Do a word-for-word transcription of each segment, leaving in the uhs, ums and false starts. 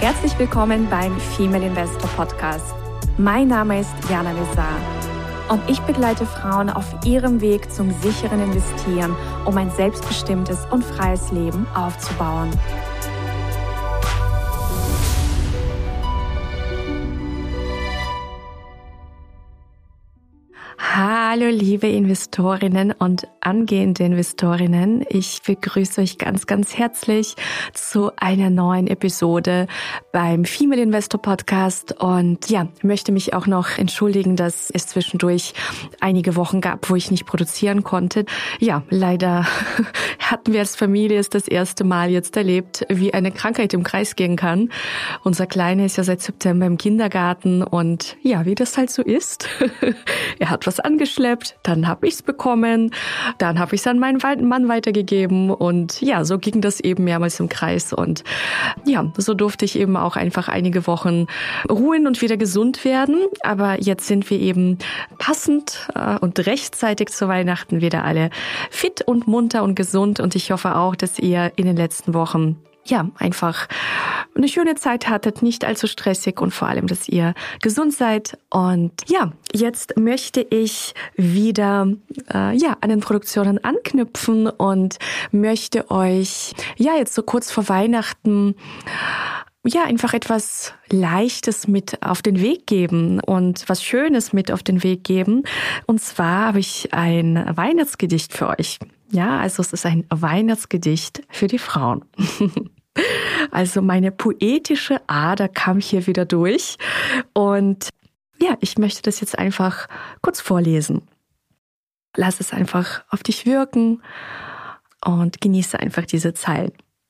Herzlich willkommen beim Female Investor Podcast. Mein Name ist Jana Lezar und ich begleite Frauen auf ihrem Weg zum sicheren Investieren, um ein selbstbestimmtes und freies Leben aufzubauen. Hallo liebe Investorinnen und angehende Investorinnen, ich begrüße euch ganz, ganz herzlich zu einer neuen Episode beim Female Investor Podcast und ja, möchte mich auch noch entschuldigen, dass es zwischendurch einige Wochen gab, wo ich nicht produzieren konnte. Ja, leider hatten wir als Familie es das erste Mal jetzt erlebt, wie eine Krankheit im Kreis gehen kann. Unser Kleiner ist ja seit September im Kindergarten und ja, wie das halt so ist, er hat was angeschleppt, dann habe ich es bekommen, dann habe ich es an meinen Mann weitergegeben und ja, so ging das eben mehrmals im Kreis und ja, so durfte ich eben auch einfach einige Wochen ruhen und wieder gesund werden, aber jetzt sind wir eben passend äh, und rechtzeitig zu Weihnachten wieder alle fit und munter und gesund und ich hoffe auch, dass ihr in den letzten Wochen ja, einfach eine schöne Zeit hattet, nicht allzu stressig und vor allem, dass ihr gesund seid. Und ja, jetzt möchte ich wieder äh, ja an den Produktionen anknüpfen und möchte euch ja jetzt so kurz vor Weihnachten ja einfach etwas Leichtes mit auf den Weg geben und was Schönes mit auf den Weg geben. Und zwar habe ich ein Weihnachtsgedicht für euch. Ja, also es ist ein Weihnachtsgedicht für die Frauen. Also meine poetische Ader kam hier wieder durch und ja, ich möchte das jetzt einfach kurz vorlesen. Lass es einfach auf dich wirken und genieße einfach diese Zeilen.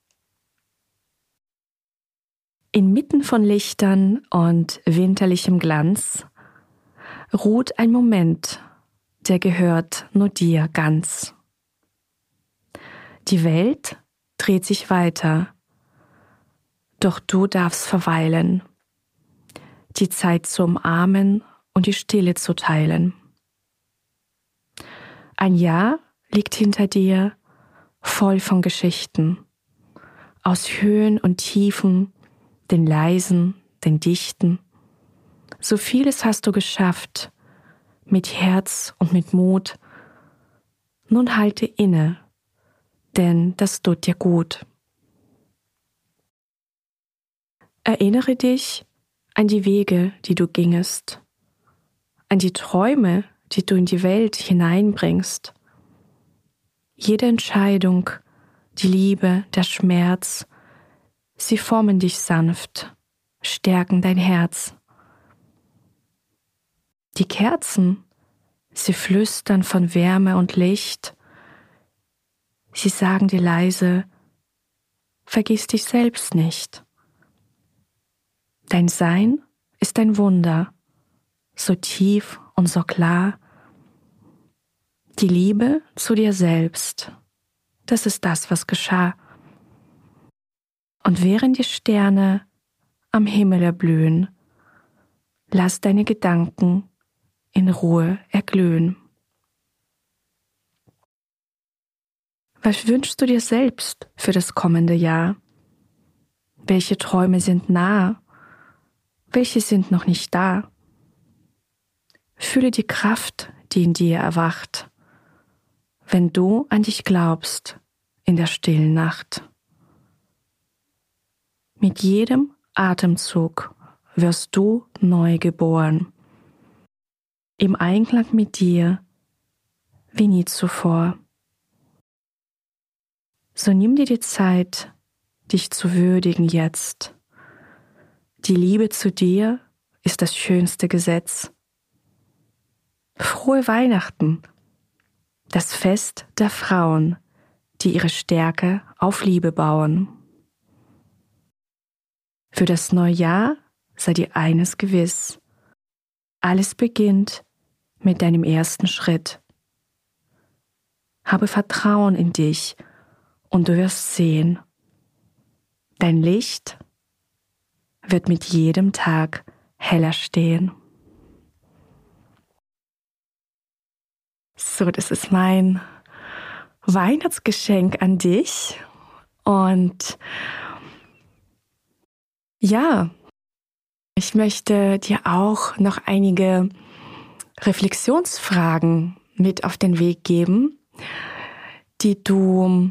Inmitten von Lichtern und winterlichem Glanz ruht ein Moment, der gehört nur dir ganz. Die Welt dreht sich weiter, doch du darfst verweilen, die Zeit zu umarmen und die Stille zu teilen. Ein Jahr liegt hinter dir, voll von Geschichten, aus Höhen und Tiefen, den leisen, den dichten. So vieles hast du geschafft, mit Herz und mit Mut. Nun halte inne, denn das tut dir gut. Erinnere dich an die Wege, die du gingest, an die Träume, die du in die Welt hineinbringst. Jede Entscheidung, die Liebe, der Schmerz, sie formen dich sanft, stärken dein Herz. Die Kerzen, sie flüstern von Wärme und Licht, sie sagen dir leise, vergiss dich selbst nicht. Dein Sein ist ein Wunder, so tief und so klar. Die Liebe zu dir selbst, das ist das, was geschah. Und während die Sterne am Himmel erblühen, lass deine Gedanken in Ruhe erglühen. Was wünschst du dir selbst für das kommende Jahr? Welche Träume sind nah? Welche sind noch nicht da? Fühle die Kraft, die in dir erwacht, wenn du an dich glaubst in der stillen Nacht. Mit jedem Atemzug wirst du neu geboren, im Einklang mit dir wie nie zuvor. So nimm dir die Zeit, dich zu würdigen jetzt. Die Liebe zu dir ist das schönste Gesetz. Frohe Weihnachten, das Fest der Frauen, die ihre Stärke auf Liebe bauen. Für das neue Jahr sei dir eines gewiss: Alles beginnt mit deinem ersten Schritt. Habe Vertrauen in dich und du wirst sehen, dein Licht wird mit jedem Tag heller stehen. So, das ist mein Weihnachtsgeschenk an dich und Ja, ich möchte dir auch noch einige Reflexionsfragen mit auf den Weg geben, die du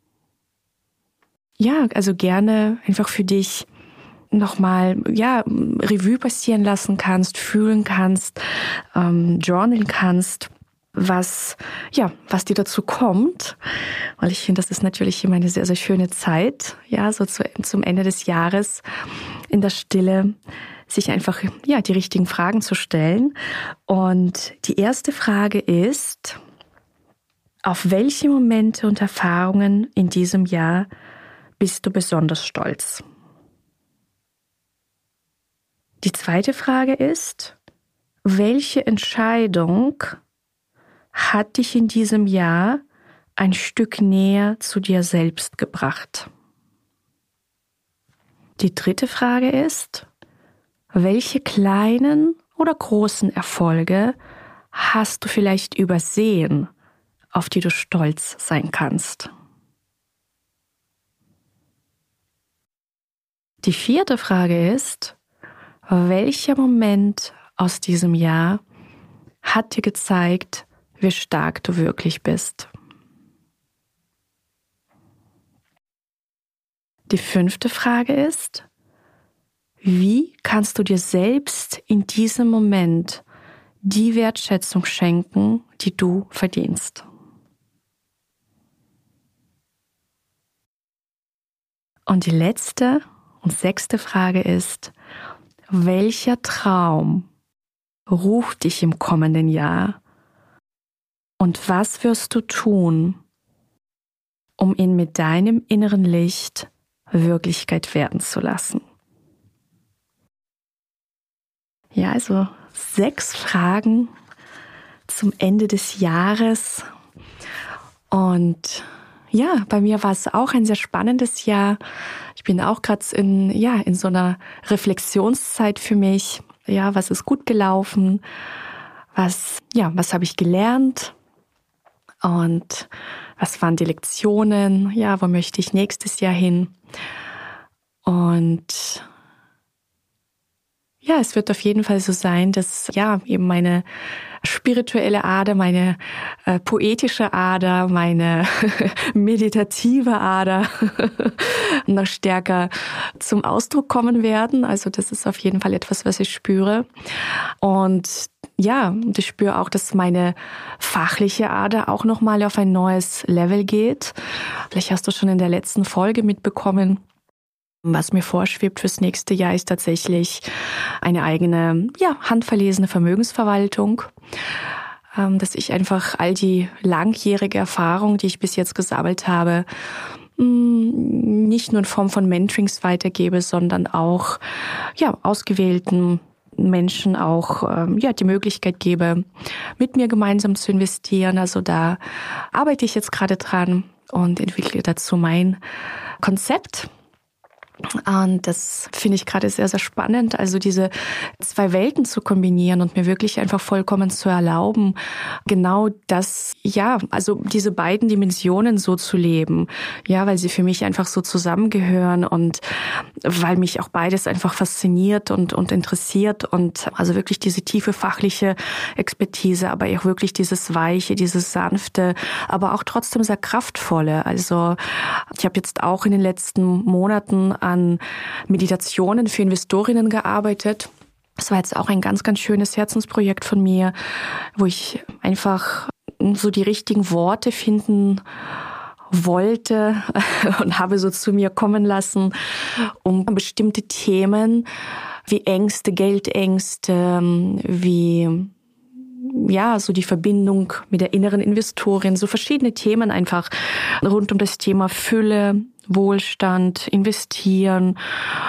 ja, also gerne einfach für dich nochmal, ja, Revue passieren lassen kannst, fühlen kannst, ähm, journalen kannst, was, ja, was dir dazu kommt. Weil ich finde, das ist natürlich immer eine sehr, sehr schöne Zeit, ja, so zu, zum Ende des Jahres in der Stille, sich einfach, ja, die richtigen Fragen zu stellen. Und die erste Frage ist, auf welche Momente und Erfahrungen in diesem Jahr bist du besonders stolz? Die zweite Frage ist, welche Entscheidung hat dich in diesem Jahr ein Stück näher zu dir selbst gebracht? Die dritte Frage ist, welche kleinen oder großen Erfolge hast du vielleicht übersehen, auf die du stolz sein kannst? Die vierte Frage ist, welcher Moment aus diesem Jahr hat dir gezeigt, wie stark du wirklich bist? Die fünfte Frage ist, wie kannst du dir selbst in diesem Moment die Wertschätzung schenken, die du verdienst? Und die letzte und sechste Frage ist, welcher Traum ruft dich im kommenden Jahr und was wirst du tun, um ihn mit deinem inneren Licht Wirklichkeit werden zu lassen? Ja, also sechs Fragen zum Ende des Jahres. Und ja, bei mir war es auch ein sehr spannendes Jahr. Ich bin auch gerade in, ja, in so einer Reflexionszeit für mich. Ja, was ist gut gelaufen? Was, ja, was habe ich gelernt? Und was waren die Lektionen? Ja, wo möchte ich nächstes Jahr hin? Und ja, es wird auf jeden Fall so sein, dass ja eben meine spirituelle Ader, meine äh, poetische Ader, meine meditative Ader noch stärker zum Ausdruck kommen werden. Also das ist auf jeden Fall etwas, was ich spüre. Und ja, und ich spüre auch, dass meine fachliche Ader auch nochmal auf ein neues Level geht. Vielleicht hast du schon in der letzten Folge mitbekommen, was mir vorschwebt fürs nächste Jahr ist tatsächlich eine eigene, ja, handverlesene Vermögensverwaltung, ähm, dass ich einfach all die langjährige Erfahrung, die ich bis jetzt gesammelt habe, nicht nur in Form von Mentorings weitergebe, sondern auch, ja, ausgewählten Menschen auch, ähm, ja, die Möglichkeit gebe, mit mir gemeinsam zu investieren. Also da arbeite ich jetzt gerade dran und entwickle dazu mein Konzept. Und das finde ich gerade sehr, sehr spannend, also diese zwei Welten zu kombinieren und mir wirklich einfach vollkommen zu erlauben, genau das, ja, also diese beiden Dimensionen so zu leben, ja, weil sie für mich einfach so zusammengehören und weil mich auch beides einfach fasziniert und, und interessiert und also wirklich diese tiefe fachliche Expertise, aber auch wirklich dieses Weiche, dieses Sanfte, aber auch trotzdem sehr Kraftvolle. Also ich habe jetzt auch in den letzten Monaten an Meditationen für Investorinnen gearbeitet. Das war jetzt auch ein ganz, ganz schönes Herzensprojekt von mir, wo ich einfach so die richtigen Worte finden wollte und habe so zu mir kommen lassen, um bestimmte Themen wie Ängste, Geldängste, wie ja, so die Verbindung mit der inneren Investorin, so verschiedene Themen einfach rund um das Thema Fülle, Wohlstand, Investieren,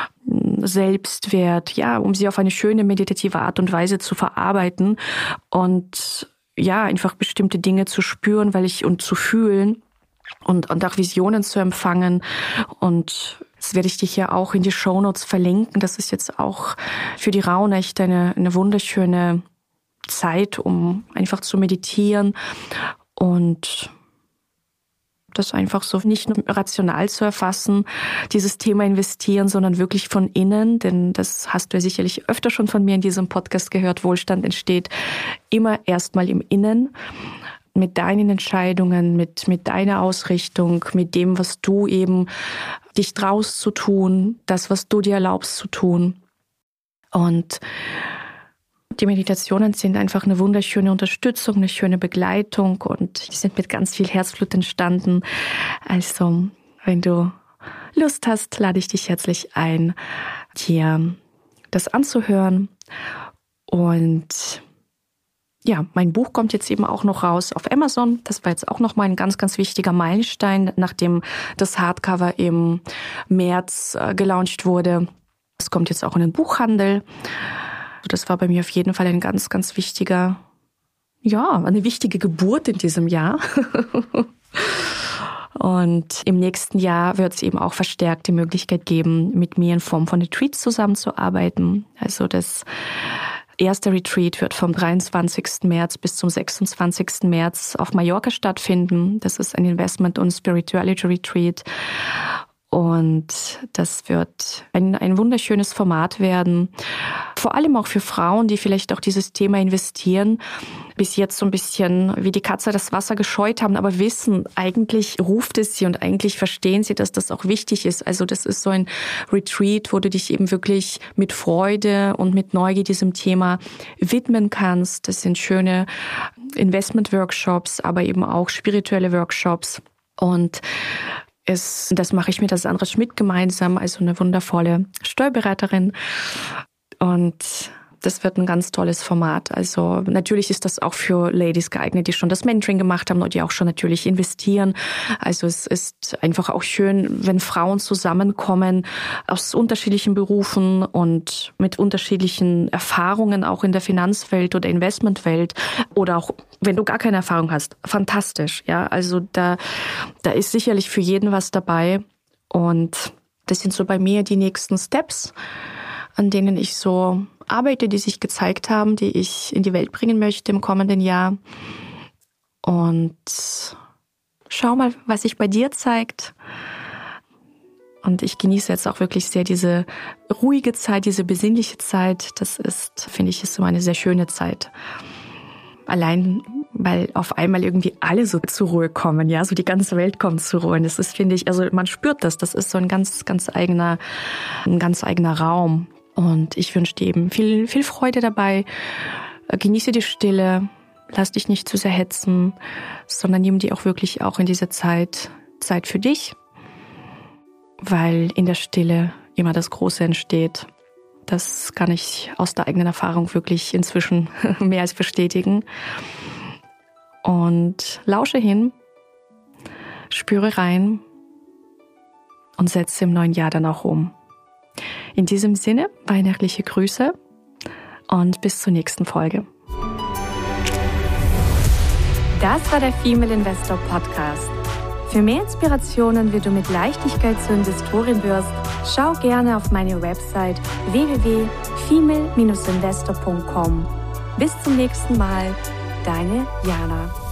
Selbstwert, ja, um sie auf eine schöne meditative Art und Weise zu verarbeiten und ja, einfach bestimmte Dinge zu spüren, weil ich und zu fühlen und, und auch Visionen zu empfangen. Und das werde ich dich ja auch in die Shownotes verlinken. Das ist jetzt auch für die Rauhnächte eine, eine wunderschöne Zeit, um einfach zu meditieren und das einfach so nicht nur rational zu erfassen, dieses Thema investieren, sondern wirklich von innen, denn das hast du ja sicherlich öfter schon von mir in diesem Podcast gehört, Wohlstand entsteht immer erstmal im Innen, mit deinen Entscheidungen, mit, mit deiner Ausrichtung, mit dem, was du eben dich traust zu tun, das, was du dir erlaubst zu tun. Und die Meditationen sind einfach eine wunderschöne Unterstützung, eine schöne Begleitung und die sind mit ganz viel Herzblut entstanden. Also, wenn du Lust hast, lade ich dich herzlich ein, dir das anzuhören. Und ja, mein Buch kommt jetzt eben auch noch raus auf Amazon. Das war jetzt auch noch mal ein ganz, ganz wichtiger Meilenstein, nachdem das Hardcover im März äh, gelauncht wurde. Es kommt jetzt auch in den Buchhandel. Das war bei mir auf jeden Fall ein ganz, ganz wichtiger, ja, eine wichtige Geburt in diesem Jahr. Und im nächsten Jahr wird es eben auch verstärkt die Möglichkeit geben, mit mir in Form von Retreats zusammenzuarbeiten. Also das erste Retreat wird vom dreiundzwanzigsten März bis zum sechsundzwanzigsten März auf Mallorca stattfinden. Das ist ein Investment- und Spirituality Retreat. Und das wird ein, ein wunderschönes Format werden. Vor allem auch für Frauen, die vielleicht auch dieses Thema investieren, bis jetzt so ein bisschen wie die Katze das Wasser gescheut haben, aber wissen, eigentlich ruft es sie und eigentlich verstehen sie, dass das auch wichtig ist. Also das ist so ein Retreat, wo du dich eben wirklich mit Freude und mit Neugier diesem Thema widmen kannst. Das sind schöne Investment-Workshops, aber eben auch spirituelle Workshops. Und Es, das mache ich mit der Sandra Schmidt gemeinsam, also eine wundervolle Steuerberaterin. Und das wird ein ganz tolles Format. Also natürlich ist das auch für Ladies geeignet, die schon das Mentoring gemacht haben und die auch schon natürlich investieren. Also es ist einfach auch schön, wenn Frauen zusammenkommen aus unterschiedlichen Berufen und mit unterschiedlichen Erfahrungen auch in der Finanzwelt oder Investmentwelt oder auch wenn du gar keine Erfahrung hast. Fantastisch, ja. Also da, da ist sicherlich für jeden was dabei. Und das sind so bei mir die nächsten Steps, an denen ich so arbeite, die sich gezeigt haben, die ich in die Welt bringen möchte im kommenden Jahr. Und schau mal, was sich bei dir zeigt. Und ich genieße jetzt auch wirklich sehr diese ruhige Zeit, diese besinnliche Zeit. Das ist, finde ich, ist so eine sehr schöne Zeit. Allein, weil auf einmal irgendwie alle so zur Ruhe kommen, ja, so die ganze Welt kommt zur Ruhe. Und das ist, finde ich, also man spürt das. Das ist so ein ganz, ganz eigener, ein ganz eigener Raum. Und ich wünsche dir eben viel, viel Freude dabei. Genieße die Stille, lass dich nicht zu sehr hetzen, sondern nimm dir auch wirklich auch in dieser Zeit Zeit für dich, weil in der Stille immer das Große entsteht. Das kann ich aus der eigenen Erfahrung wirklich inzwischen mehr als bestätigen. Und lausche hin, spüre rein und setze im neuen Jahr dann auch um. In diesem Sinne, weihnachtliche Grüße und bis zur nächsten Folge. Das war der Female Investor Podcast. Für mehr Inspirationen, wie du mit Leichtigkeit zur Investorin wirst, schau gerne auf meine Website w w w punkt female Bindestrich investor punkt com. Bis zum nächsten Mal, deine Jana.